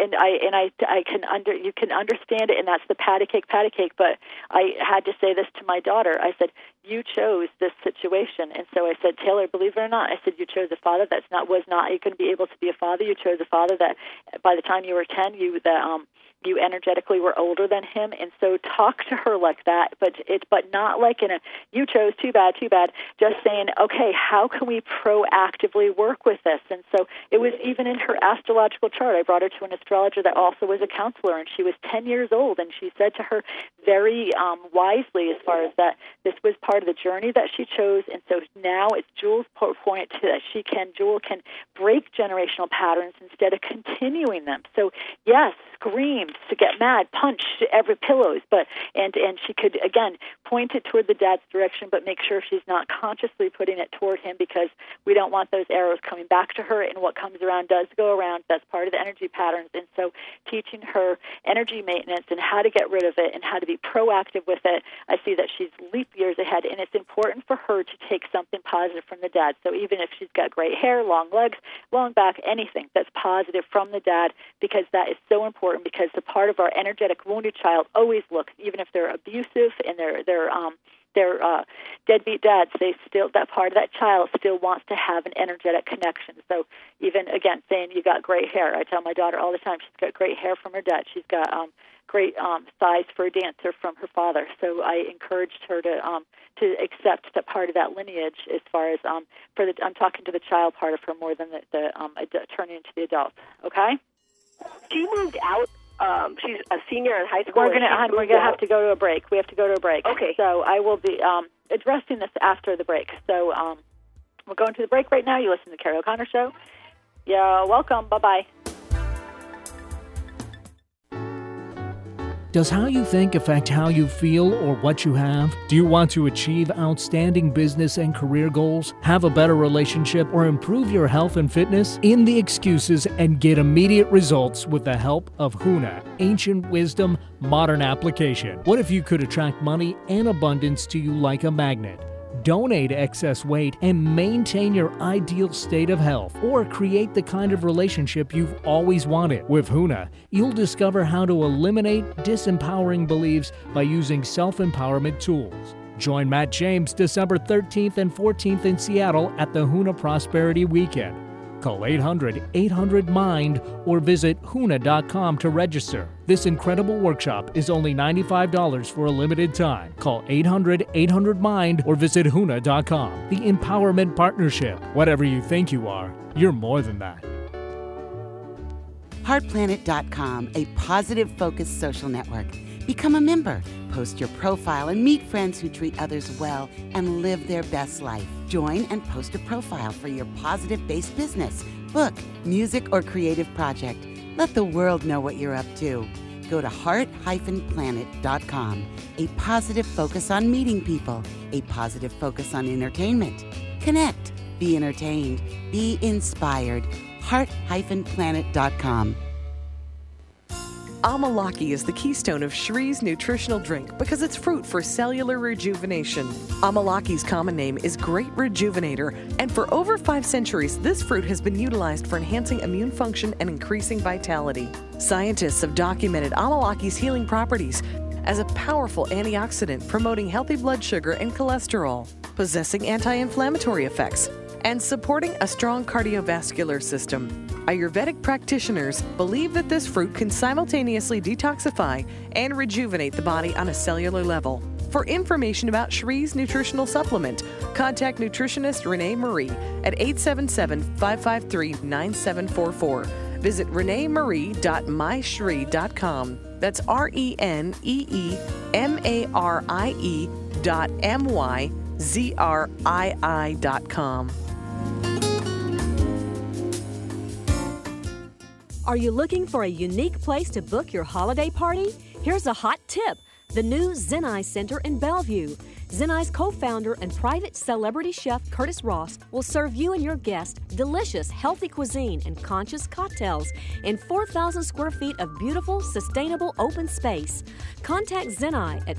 you can understand it, and that's the patty cake. But I had to say this to my daughter. I said, you chose this situation. And so I said, Taylor, believe it or not, I said, you chose a father that's was not going to be able to be a father. You chose a father that by the time you were 10, you energetically were older than him. And so talk to her like that, but not like in a, you chose, too bad, just saying, okay, how can we proactively work with this? And so it was even in her astrological chart. I brought her to an astrologer that also was a counselor, and she was 10 years old, and she said to her very wisely, as far as that, this was part of the journey that she chose. And so now it's Jewel's point to that Jewel can break generational patterns instead of continuing them. So yes, scream, to get mad, punch every pillows, and she could again point it toward the dad's direction, but make sure she's not consciously putting it toward him, because we don't want those arrows coming back to her, and what comes around does go around. That's part of the energy patterns. And so teaching her energy maintenance and how to get rid of it and how to be proactive with it, I see that she's leap years ahead, and it's important for her to take something positive from the dad. So even if she's got gray hair, long legs, long back, anything that's positive from the dad, because that is so important, because the part of our energetic wounded child always looks, even if they're abusive and they're deadbeat dads, they still, that part of that child still wants to have an energetic connection. So even, again, saying you got gray hair, I tell my daughter all the time, she's got great hair from her dad. She's got great thighs for a dancer from her father. So I encouraged her to accept that part of that lineage, as far as I'm talking to the child part of her more than the turning into the adult. Okay? She moved out. She's a senior in high school. We're gonna have to go to a break. We have to go to a break. Okay. So I will be addressing this after the break. So we're going to the break right now. You listen to the Carrie O'Connor Show. You're welcome. Bye-bye. Does how you think affect how you feel or what you have? Do you want to achieve outstanding business and career goals, have a better relationship, or improve your health and fitness? End the excuses and get immediate results with the help of Huna, Ancient Wisdom, Modern Application. What if you could attract money and abundance to you like a magnet? Donate excess weight and maintain your ideal state of health, or create the kind of relationship you've always wanted. With Huna, you'll discover how to eliminate disempowering beliefs by using self-empowerment tools. Join Matt James December 13th and 14th in Seattle at the Huna Prosperity Weekend. Call 800-800-MIND or visit Huna.com to register. This incredible workshop is only $95 for a limited time. Call 800-800-MIND or visit Huna.com. The Empowerment Partnership. Whatever you think you are, you're more than that. HeartPlanet.com, a positive-focused social network. Become a member, post your profile, and meet friends who treat others well and live their best life. Join and post a profile for your positive-based business, book, music, or creative project. Let the world know what you're up to. Go to heart-planet.com. A positive focus on meeting people, a positive focus on entertainment. Connect, be entertained, be inspired. heart-planet.com. Amalaki is the keystone of Shree's nutritional drink because it's fruit for cellular rejuvenation. Amalaki's common name is Great Rejuvenator, and for over 5 centuries, this fruit has been utilized for enhancing immune function and increasing vitality. Scientists have documented Amalaki's healing properties as a powerful antioxidant promoting healthy blood sugar and cholesterol, possessing anti-inflammatory effects, and supporting a strong cardiovascular system. Ayurvedic practitioners believe that this fruit can simultaneously detoxify and rejuvenate the body on a cellular level. For information about Shree's nutritional supplement, contact nutritionist Renee Marie at 877-553-9744. Visit reneemarie.myshree.com. That's RENEEMARIE.MYZRII.com. Are you looking for a unique place to book your holiday party? Here's a hot tip. the new Zenai Center in Bellevue. Zenai's co-founder and private celebrity chef Curtis Ross will serve you and your guests delicious, healthy cuisine and conscious cocktails in 4,000 square feet of beautiful, sustainable open space. Contact Zenai at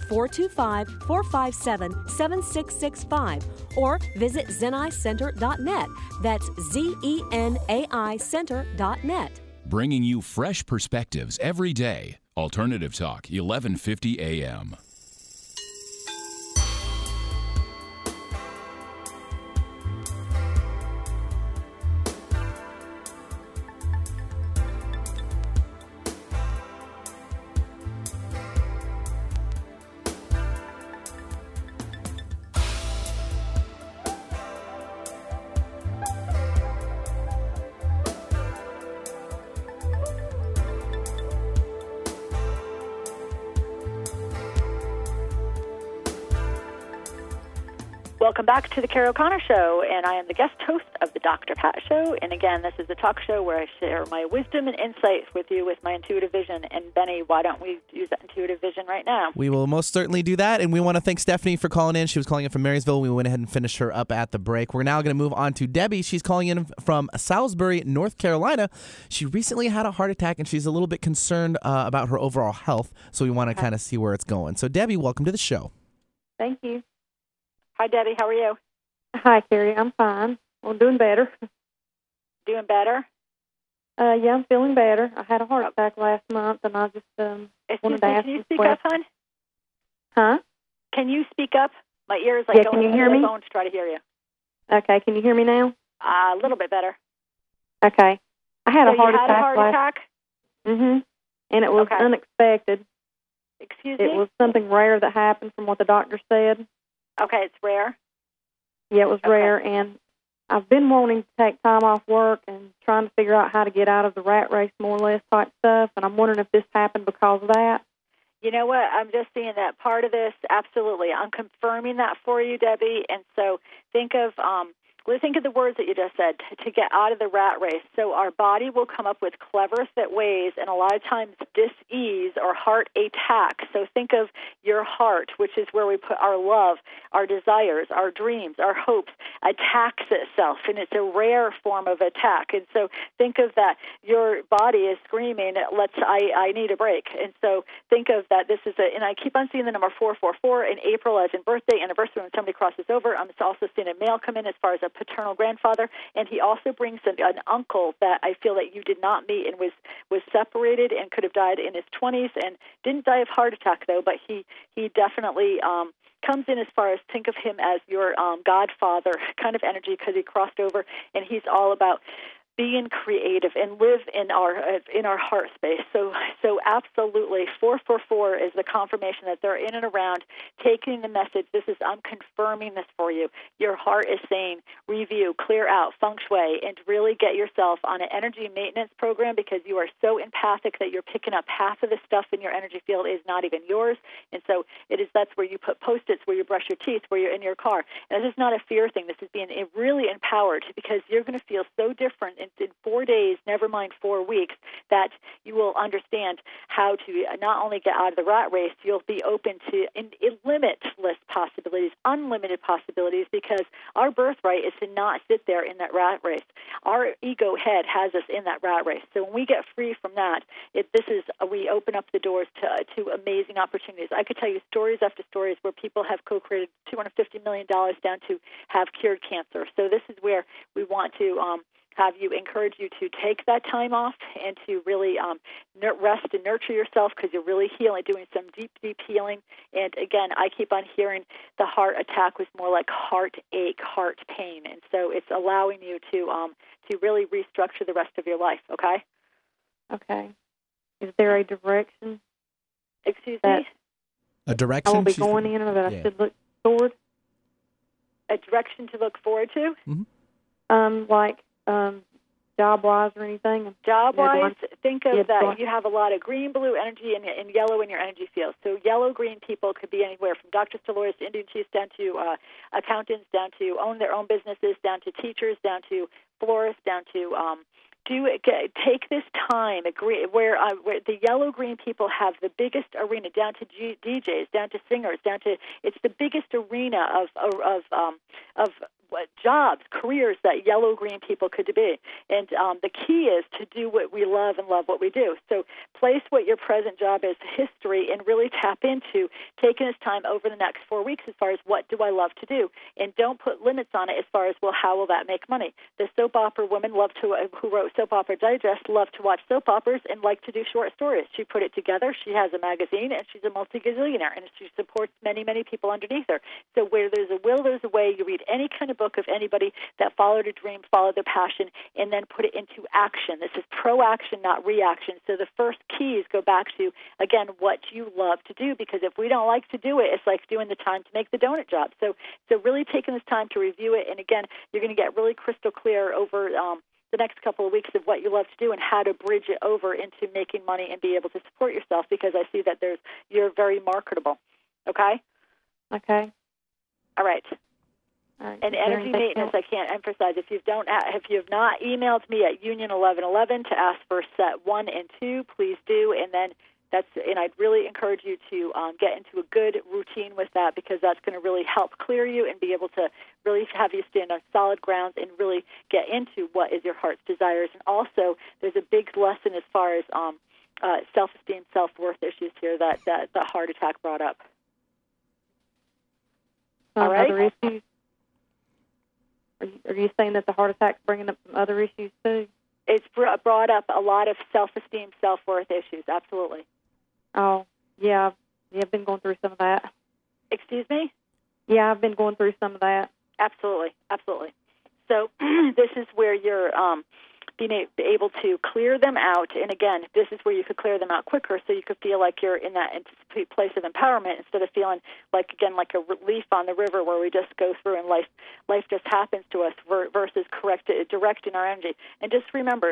425-457-7665 or visit zenaicenter.net. That's ZENAI Center.net. Bringing you fresh perspectives every day. Alternative Talk, 1150 a.m. Welcome back to the Carrie O'Connor Show, and I am the guest host of the Dr. Pat Show. And again, this is a talk show where I share my wisdom and insight with you with my intuitive vision. And Benny, why don't we use that intuitive vision right now? We will most certainly do that, and we want to thank Stephanie for calling in. She was calling in from Marysville. We went ahead and finished her up at the break. We're now going to move on to Debbie. She's calling in from Salisbury, North Carolina. She recently had a heart attack, and she's a little bit concerned about her overall health, so we want to kind of see where it's going. So, Debbie, welcome to the show. Thank you. Hi, Debbie. How are you? Hi, Carrie. I'm fine. I'm doing better. Doing better? Yeah, I'm feeling better. I had a heart attack last month, and I just wanted to ask Can you speak up, hon? Huh? Can you speak up? My ears Yeah, going can you into hear my me? phone to try to hear you. Okay, can you hear me now? A little bit better. Okay. I had So a heart you attack. had a heart attack? Mm-hmm. And it was unexpected. Excuse It me? was something rare that happened from what the doctor said. Okay, it's rare. Yeah, it was rare, and I've been wanting to take time off work and trying to figure out how to get out of the rat race, more or less, type stuff, and I'm wondering if this happened because of that. You know what? I'm just seeing that part of this. Absolutely. I'm confirming that for you, Debbie. And so think of the words that you just said, to get out of the rat race. So our body will come up with clever ways and a lot of times dis-ease or heart attack. So think of your heart, which is where we put our love, our desires, our dreams, our hopes, attacks itself, and it's a rare form of attack. And so think of that. Your body is screaming, I need a break. And so think of that. This is and I keep on seeing the number 444 in April as in birthday, anniversary when somebody crosses over. I'm also seeing a male come in as far as a paternal grandfather, and he also brings an uncle that I feel that you did not meet and was separated and could have died in his 20s and didn't die of heart attack though, but he definitely comes in as far as think of him as your godfather kind of energy because he crossed over, and he's all about being creative and live in our heart space. So absolutely, 444 is the confirmation that they're in and around, taking the message. I'm confirming this for you. Your heart is saying, review, clear out, feng shui, and really get yourself on an energy maintenance program because you are so empathic that you're picking up half of the stuff in your energy field is not even yours. And so that's where you put Post-its, where you brush your teeth, where you're in your car. And this is not a fear thing. This is being really empowered because you're going to feel so different in 4 days, never mind 4 weeks, that you will understand how to not only get out of the rat race, you'll be open to limitless possibilities, unlimited possibilities, because our birthright is to not sit there in that rat race. Our ego head has us in that rat race. So when we get free from that, we open up the doors to amazing opportunities. I could tell you stories after stories where people have co-created $250 million down to have cured cancer. So this is where we want to encourage you to take that time off and to really rest and nurture yourself because you're really healing, doing some deep, deep healing. And again, I keep on hearing the heart attack was more like heartache, heart pain. And so it's allowing you to really restructure the rest of your life, okay? Okay. Is there a direction? Excuse me? A direction? I will be going in or that I should look forward? A direction to look forward to? Mm-hmm. Job-wise or anything? Job-wise, think of that. You have a lot of green, blue energy and yellow in your energy field. So yellow-green people could be anywhere from doctors to lawyers to Indian chiefs down to accountants, down to own their own businesses, down to teachers, down to florists, down to take this time. Where the yellow-green people have the biggest arena, down to DJs, down to singers, it's the biggest arena of jobs, careers that yellow-green people could be. And the key is to do what we love and love what we do. So place what your present job is history and really tap into taking this time over the next 4 weeks as far as what do I love to do. And don't put limits on it as far as, well, how will that make money? The soap opera woman who wrote Soap Opera Digest loved to watch soap operas and liked to do short stories. She put it together. She has a magazine, and she's a multi-gazillionaire, and she supports many, many people underneath her. So where there's a will, there's a way. You read any kind of book of anybody that followed a dream, followed their passion, and then put it into action. This is proaction, not reaction. So the first keys go back to, again, what you love to do, because if we don't like to do it, it's like doing the time to make the donut job. So really taking this time to review it, and again, you're going to get really crystal clear over the next couple of weeks of what you love to do and how to bridge it over into making money and be able to support yourself, because I see that you're very marketable. Okay? Okay. All right. And energy maintenance, I can't emphasize. If you have not emailed me at Union 1111 to ask for set 1 and 2, please do. And then I'd really encourage you to get into a good routine with that, because that's going to really help clear you and be able to really have you stand on solid grounds and really get into what is your heart's desires. And also, there's a big lesson as far as self-esteem, self-worth issues here that the heart attack brought up. All right. Other issues? Are you saying that the heart attack's bringing up some other issues too? It's brought up a lot of self-esteem, self-worth issues. Absolutely. Oh, yeah. I've been going through some of that. Excuse me? Yeah, I've been going through some of that. Absolutely. So this is where you're being able to clear them out. And again, this is where you could clear them out quicker, so you could feel like you're in that place of empowerment instead of feeling like a relief on the river where we just go through and life just happens to us versus directing our energy. And just remember,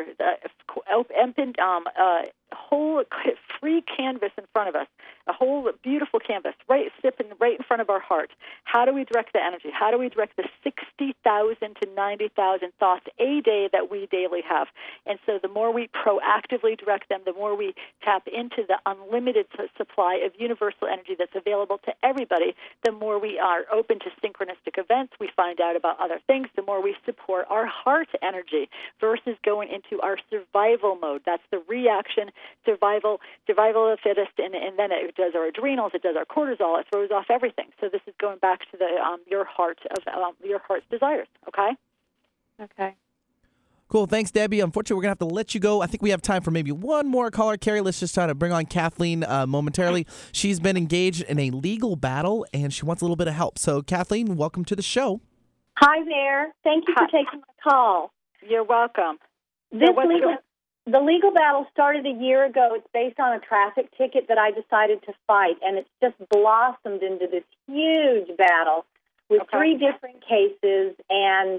whole free canvas in front of us, a whole beautiful canvas, sipping right in front of our heart. How do we direct the energy? How do we direct the 60,000 to 90,000 thoughts a day that we daily have? And so the more we proactively direct them, the more we tap into the unlimited supply of universal energy that's available to everybody, the more we are open to synchronistic events. We find out about other things, the more we support our heart energy versus going into our survival mode. That's the reaction, survival of the fittest, and then it does our adrenals, it does our cortisol, it throws off everything. So this is going back to your heart's desires. Okay. Okay. Cool. Thanks, Debbie. Unfortunately, we're going to have to let you go. I think we have time for maybe one more caller. Carrie, let's just try to bring on Kathleen momentarily. She's been engaged in a legal battle, and she wants a little bit of help. So, Kathleen, welcome to the show. Hi there. Thank you for taking my call. You're welcome. The legal battle started a year ago. It's based on a traffic ticket that I decided to fight, and it's just blossomed into this huge battle with 3 different cases, and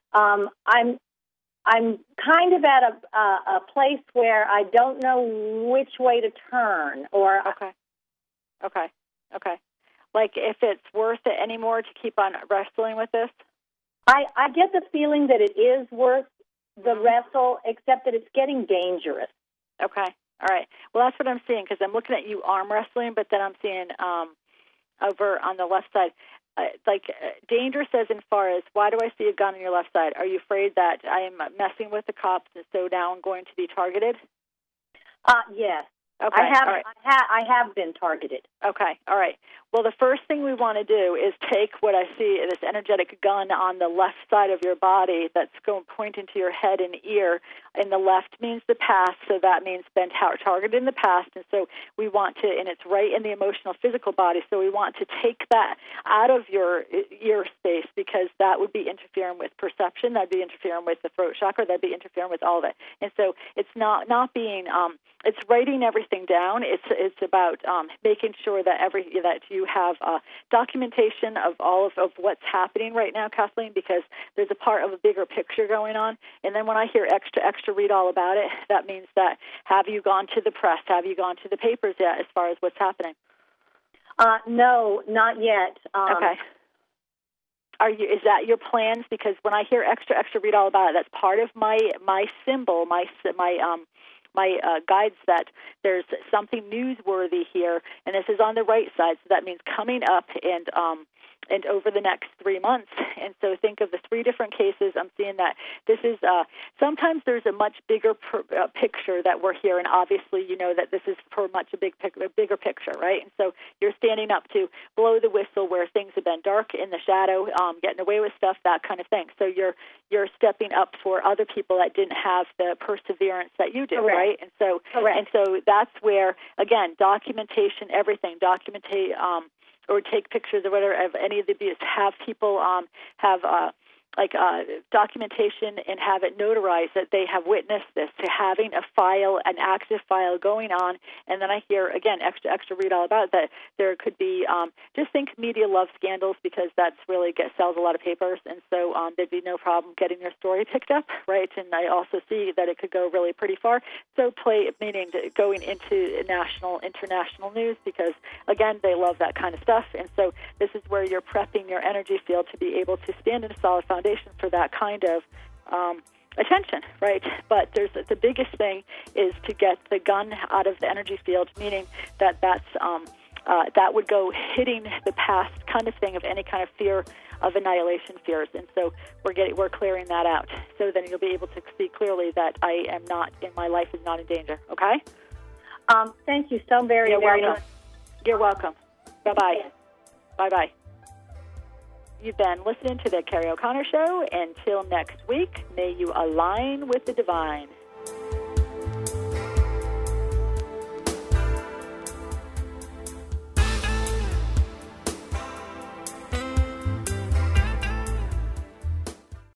I'm kind of at a place where I don't know which way to turn. Okay. Like if it's worth it anymore to keep on wrestling with this? I get the feeling that it is worth the wrestle, except that it's getting dangerous. Okay. All right. Well, that's what I'm seeing, because I'm looking at you arm wrestling, but then I'm seeing over on the left side. Dangerous as in far as, why do I see a gun on your left side? Are you afraid that I am messing with the cops and so now I'm going to be targeted? Yes. Okay. I have been targeted. Okay. All right. Well, the first thing we want to do is take what I see, this energetic gun on the left side of your body that's going pointing to your head and ear. And the left means the past, so that means been targeted in the past. And so we want to, and it's right in the emotional, physical body, so we want to take that out of your ear space, because that would be interfering with perception, that would be interfering with the throat chakra, that would be interfering with all of it. And so it's not being, it's writing everything down. It's about making sure that that you have documentation of all of what's happening right now, Kathleen, because there's a part of a bigger picture going on. And then when I hear extra read all about it, that means that have you gone to the press? Have you gone to the papers yet as far as what's happening? No, not yet. Okay. Is that your plans? Because when I hear extra, read all about it. That's part of my symbol, my guides that there's something newsworthy here, and this is on the right side. So that means coming up and over the next 3 months. And so think of the 3 different cases. I'm seeing that this is sometimes there's a much bigger picture that we're here, and obviously you know that this is for much a bigger picture, right? And so you're standing up to blow the whistle where things have been dark in the shadow, getting away with stuff, that kind of thing. So you're stepping up for other people that didn't have the perseverance that you did, right? And so that's where, again, documentation, everything, or take pictures or whatever of any of the abuse. Have people have documentation and have it notarized that they have witnessed this, to having a file, an active file going on. And then I hear, again, extra read all about it, that there could be, just think media love scandals, because that's really sells a lot of papers. And so there'd be no problem getting your story picked up, right? And I also see that it could go really pretty far. So meaning going into national, international news, because, again, they love that kind of stuff. And so this is where you're prepping your energy field to be able to stand in a solid foundation for that kind of attention, right? But the biggest thing is to get the gun out of the energy field, meaning that that would go hitting the past kind of thing of any kind of fear of annihilation fears. And so we're clearing that out. So then you'll be able to see clearly that I am not, in my life is not in danger. Okay? Thank you so very much. You're welcome. Bye-bye. Bye-bye. You've been listening to the Carrie O'Connor Show. Until next week, may you align with the divine.